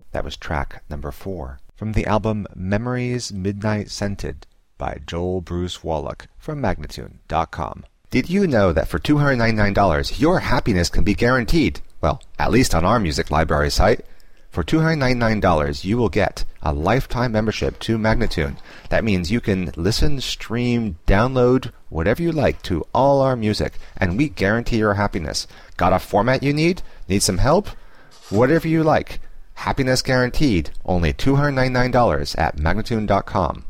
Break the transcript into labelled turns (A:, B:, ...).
A: That was track number 4 from the album Memories Midnight Scented by Joel Bruce Wallach from Magnatune.com. Did you know that for $299 your happiness can be guaranteed? Well, at least on our music library site. For $299 you will get a lifetime membership to Magnatune. That means you can listen, stream, download, whatever you like to all our music, and we guarantee your happiness. Got a format you need? Need some help? Whatever you like. Happiness guaranteed. Only $299 at Magnatune.com.